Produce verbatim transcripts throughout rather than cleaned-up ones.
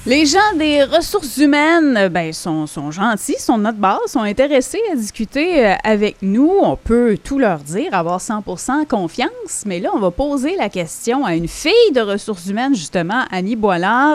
Les gens des ressources humaines, ben, sont, sont gentils, sont de notre base, sont intéressés à discuter euh, avec nous. On peut tout leur dire, avoir cent pour cent confiance, mais là, on va poser la question à une fille de ressources humaines, justement, Annie Boilard.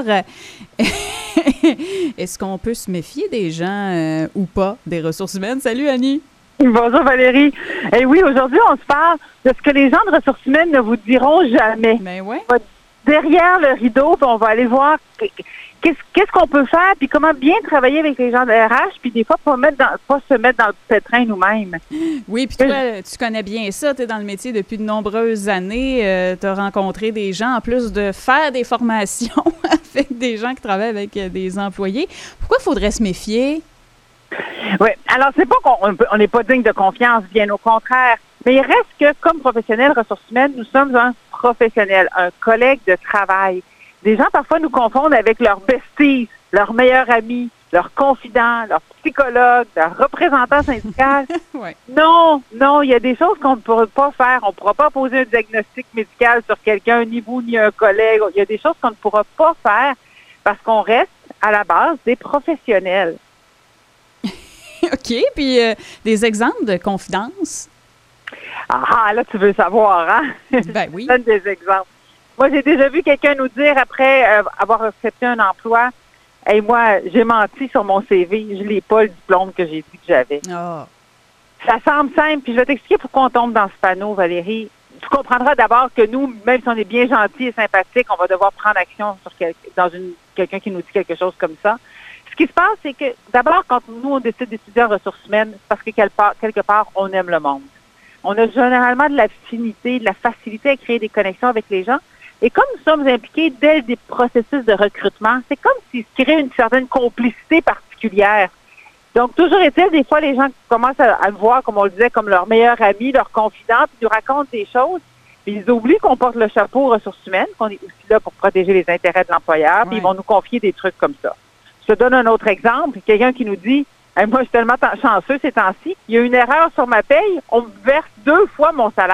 Est-ce qu'on peut se méfier des gens euh, ou pas des ressources humaines? Salut, Annie! Bonjour Valérie. Eh oui, aujourd'hui, on se parle de ce que les gens de ressources humaines ne vous diront jamais. Ben ouais. Derrière le rideau, puis on va aller voir qu'est-ce qu'est-ce qu'on peut faire, puis comment bien travailler avec les gens de R H, puis des fois, pas, mettre dans, pas se mettre dans le pétrin nous-mêmes. Oui, puis toi, tu connais bien ça, tu es dans le métier depuis de nombreuses années, euh, tu as rencontré des gens, en plus de faire des formations avec des gens qui travaillent avec des employés. Pourquoi il faudrait se méfier? Oui, alors c'est pas qu'on n'est pas digne de confiance, bien au contraire, mais il reste que, comme professionnels ressources humaines, nous sommes un professionnel, un collègue de travail. Des gens parfois nous confondent avec leur besties, leur meilleur ami, leur confident, leur psychologue, leur représentant syndical. Ouais. Non, non, il y a des choses qu'on ne pourra pas faire. On ne pourra pas poser un diagnostic médical sur quelqu'un, ni vous, ni un collègue. Il y a des choses qu'on ne pourra pas faire parce qu'on reste, à la base, des professionnels. OK, puis euh, des exemples de confidence? Ah, là, tu veux savoir, hein? Ben oui. Je donne des exemples. Moi, j'ai déjà vu quelqu'un nous dire, après euh, avoir accepté un emploi, « Hey, moi, j'ai menti sur mon C V, je n'ai pas le diplôme que j'ai dit que j'avais. Oh. » Ça semble simple, puis je vais t'expliquer pourquoi on tombe dans ce panneau, Valérie. Tu comprendras d'abord que nous, même si on est bien gentils et sympathiques, on va devoir prendre action sur quel, dans une quelqu'un qui nous dit quelque chose comme ça. Ce qui se passe, c'est que d'abord, quand nous, on décide d'étudier en ressources humaines, c'est parce que quelque part, quelque part, on aime le monde. On a généralement de l'affinité, de la facilité à créer des connexions avec les gens. Et comme nous sommes impliqués dès des processus de recrutement, c'est comme s'il se crée une certaine complicité particulière. Donc, toujours est-il, des fois, les gens commencent à, à le voir, comme on le disait, comme leur meilleur ami, leur confident, puis nous racontent des choses. Puis ils oublient qu'on porte le chapeau aux ressources humaines, qu'on est aussi là pour protéger les intérêts de l'employeur, puis ouais. Ils vont nous confier des trucs comme ça. Je te donne un autre exemple. Quelqu'un qui nous dit hey, « Moi, je suis tellement chanceux ces temps-ci. Il y a une erreur sur ma paye. On me verse deux fois mon salaire. »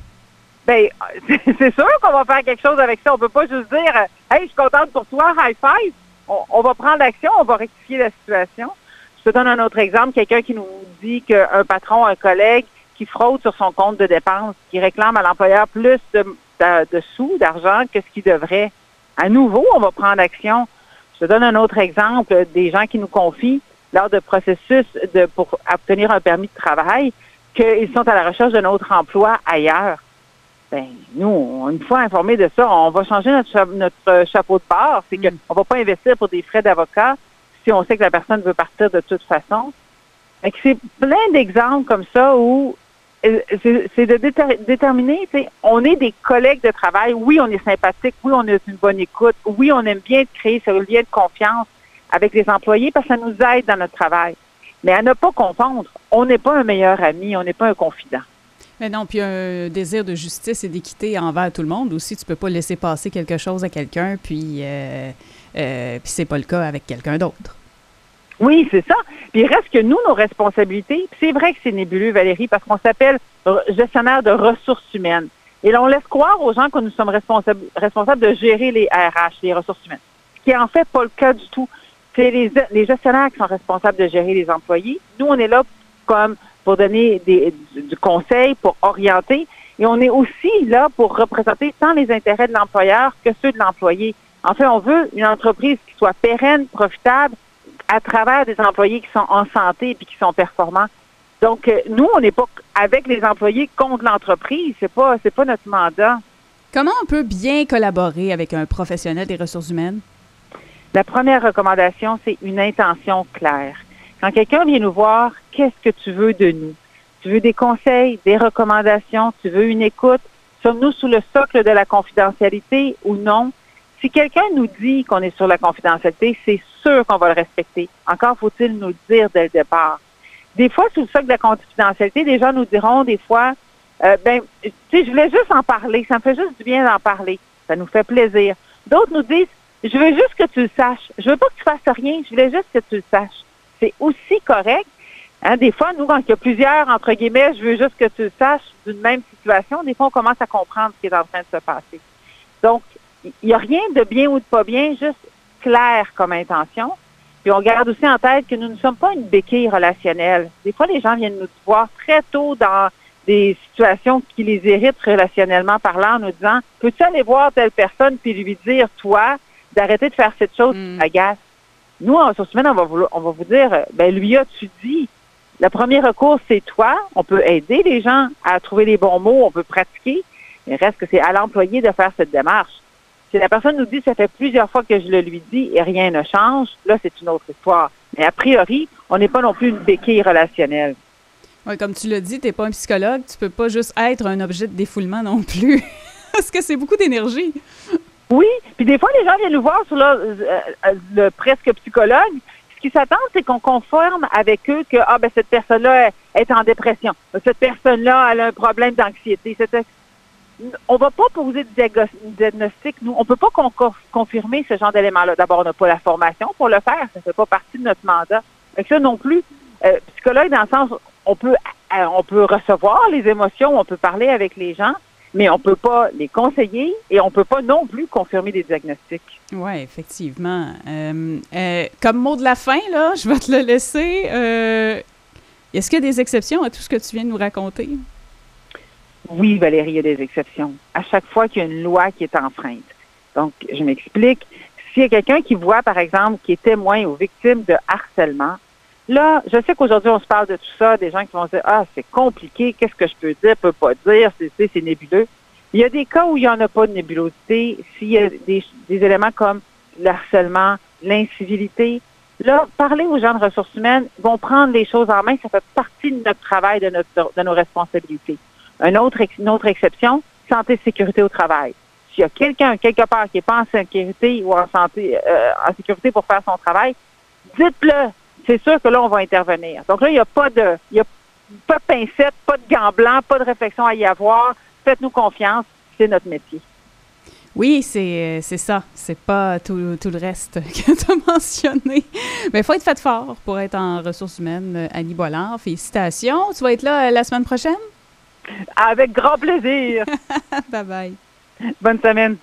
Bien, c'est sûr qu'on va faire quelque chose avec ça. On ne peut pas juste dire « Hey, je suis contente pour toi, high five. » On, on va prendre l'action, on va rectifier la situation. Je te donne un autre exemple. Quelqu'un qui nous dit qu'un patron, un collègue qui fraude sur son compte de dépenses, qui réclame à l'employeur plus de, de, de sous, d'argent que ce qu'il devrait. À nouveau, on va prendre action. Je te donne un autre exemple des gens qui nous confient lors de processus de, pour obtenir un permis de travail qu'ils sont à la recherche d'un autre emploi ailleurs. Ben nous, une fois informés de ça, on va changer notre, cha- notre chapeau de bord. C'est mm. qu'on ne va pas investir pour des frais d'avocat si on sait que la personne veut partir de toute façon. Fait que c'est plein d'exemples comme ça où c'est, c'est de déter- déterminer, tu sais, on est des collègues de travail. Oui, on est sympathique. Oui, on a une bonne écoute. Oui, on aime bien créer ce lien de confiance avec les employés parce que ça nous aide dans notre travail. Mais à ne pas confondre, on n'est pas un meilleur ami, on n'est pas un confident. Mais non, puis un désir de justice et d'équité envers tout le monde aussi. Tu peux pas laisser passer quelque chose à quelqu'un, puis, euh, euh, puis c'est pas le cas avec quelqu'un d'autre. Oui, c'est ça. Puis il reste que nous, nos responsabilités, c'est vrai que c'est nébuleux, Valérie, parce qu'on s'appelle gestionnaire de ressources humaines. Et là, on laisse croire aux gens que nous sommes responsables, responsables de gérer les R H, les ressources humaines. Ce qui est en fait pas le cas du tout. C'est les, les gestionnaires qui sont responsables de gérer les employés. Nous, on est là comme pour donner des, du, du conseil, pour orienter. Et on est aussi là pour représenter tant les intérêts de l'employeur que ceux de l'employé. En fait, on veut une entreprise qui soit pérenne, profitable, à travers des employés qui sont en santé et qui sont performants. Donc, euh, nous, on n'est pas avec les employés contre l'entreprise. C'est pas, c'est pas notre mandat. Comment on peut bien collaborer avec un professionnel des ressources humaines? La première recommandation, c'est une intention claire. Quand quelqu'un vient nous voir, qu'est-ce que tu veux de nous? Tu veux des conseils, des recommandations, tu veux une écoute? Sommes-nous sous le socle de la confidentialité ou non? Si quelqu'un nous dit qu'on est sur la confidentialité, c'est sûr qu'on va le respecter. Encore faut-il nous le dire dès le départ. Des fois, sous le socle de la confidentialité, des gens nous diront des fois, euh, ben, tu sais, je voulais juste en parler, ça me fait juste du bien d'en parler, ça nous fait plaisir. D'autres nous disent, je veux juste que tu le saches. Je veux pas que tu fasses rien, je voulais juste que tu le saches. C'est aussi correct. Hein, des fois, nous, quand il y a plusieurs, entre guillemets, je veux juste que tu le saches d'une même situation, des fois, on commence à comprendre ce qui est en train de se passer. Donc, il n'y a rien de bien ou de pas bien, juste clair comme intention. Puis on garde aussi en tête que nous ne sommes pas une béquille relationnelle. Des fois, les gens viennent nous voir très tôt dans des situations qui les irritent relationnellement parlant en nous disant « Peux-tu aller voir telle personne puis lui dire, toi, d'arrêter de faire cette chose qui t'agace? » Nous, en ressources humaines, on va vous, on va vous dire « Ben lui as-tu dit? » Le premier recours, c'est toi. On peut aider les gens à trouver les bons mots, on peut pratiquer. Il reste que c'est à l'employé de faire cette démarche. Si la personne nous dit « ça fait plusieurs fois que je le lui dis et rien ne change », là, c'est une autre histoire. Mais a priori, on n'est pas non plus une béquille relationnelle. Oui, comme tu l'as dit, tu n'es pas un psychologue, tu peux pas juste être un objet de défoulement non plus. Parce que c'est beaucoup d'énergie. Oui, puis des fois, les gens viennent nous voir sur le, euh, le presque psychologue. Ce qu'ils s'attendent, c'est qu'on confirme avec eux que ah ben cette personne-là est en dépression. Cette personne-là, elle a un problème d'anxiété. Cette... On va pas poser de diagnostic, nous. On peut pas con- confirmer ce genre d'éléments-là. D'abord, on n'a pas la formation pour le faire. Ça fait pas partie de notre mandat. Fait que ça non plus, euh, psychologue dans le sens, on peut, euh, on peut recevoir les émotions, on peut parler avec les gens, mais on peut pas les conseiller et on peut pas non plus confirmer des diagnostics. Oui, effectivement. Euh, euh, comme mot de la fin, là, je vais te le laisser. Euh, est-ce qu'il y a des exceptions à tout ce que tu viens de nous raconter? Oui, Valérie, il y a des exceptions. À chaque fois qu'il y a une loi qui est enfreinte. Donc, je m'explique. S'il y a quelqu'un qui voit, par exemple, qui est témoin ou victime de harcèlement, là, je sais qu'aujourd'hui, on se parle de tout ça, des gens qui vont dire « Ah, c'est compliqué, qu'est-ce que je peux dire, peux pas dire, c'est, c'est, c'est nébuleux. » Il y a des cas où il n'y en a pas de nébulosité. S'il y a des, des éléments comme le harcèlement, l'incivilité, là, parler aux gens de ressources humaines vont prendre les choses en main. Ça fait partie de notre travail, de, notre, de nos responsabilités. Un autre, une autre exception, santé et sécurité au travail. S'il y a quelqu'un, quelque part, qui n'est pas en sécurité ou en santé, euh, en sécurité pour faire son travail, dites-le. C'est sûr que là, on va intervenir. Donc là, il n'y a pas de, il y a pas de pincette, pas de gants blancs, pas de réflexion à y avoir. Faites-nous confiance, c'est notre métier. Oui, c'est, c'est ça. C'est pas tout, tout le reste que tu as mentionné. Mais il faut être fait fort pour être en ressources humaines. Annie Boilard, félicitations. Tu vas être là la semaine prochaine? Avec grand plaisir. Bye bye. Bonne semaine.